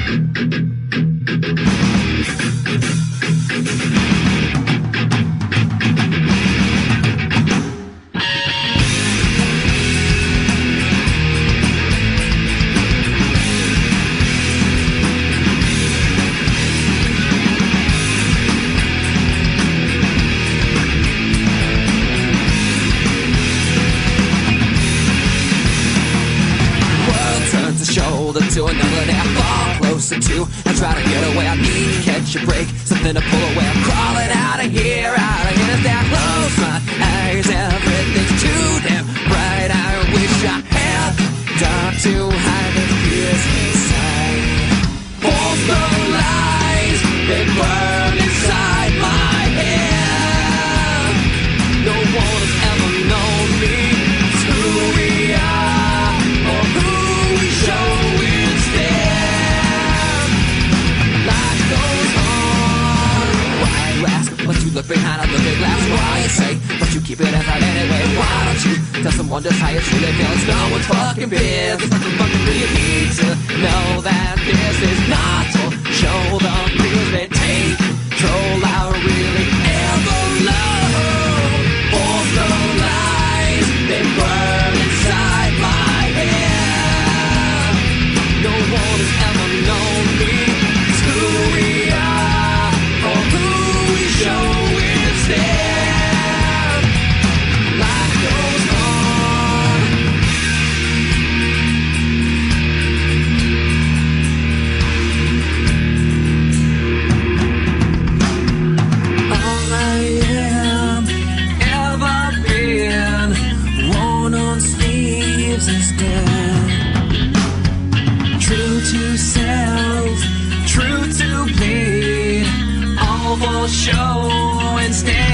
Shoulder to another day, I fall closer to. I try to get away, I need to catch a break, something to pull away. I'm crawling out of here, as I close my eyes. Everything's too damn bright. I wish I had dark to hide the fears inside. False no lies, they burn inside my head. No one has ever known me, it's who we are, or who we show instead. Life goes on. Why you ask, but you look behind a looking glass. Why you say, but you keep it inside anyway. Why don't you tell someone just how you truly feel? It's no one's fucking business. Nothing fucking do you need to know that this is not to show the fears they take control. I really ever love. False no lies, they burn inside my head. No one has ever known me, it's who we are, or who we show instead. Life goes on. All I am, ever been, worn on sleeves instead. True to self, true to bleed, all for show instead.